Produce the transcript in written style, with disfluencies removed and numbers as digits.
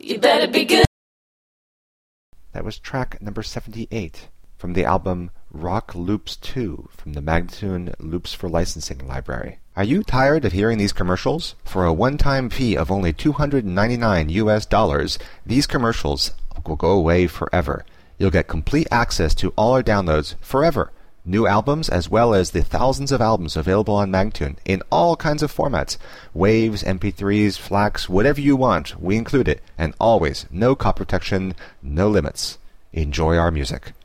You better be good. That was track number 78 from the album Rock Loops 2 from the Magnatune Loops for Licensing library. Are you tired of hearing these commercials? For a one-time fee of only $299, these commercials will go away forever. You'll get complete access to all our downloads forever. New albums as well as the thousands of albums available on Magnatune in all kinds of formats. Waves, MP3s, FLACs, whatever you want, we include it. And always, no copy protection, no limits. Enjoy our music.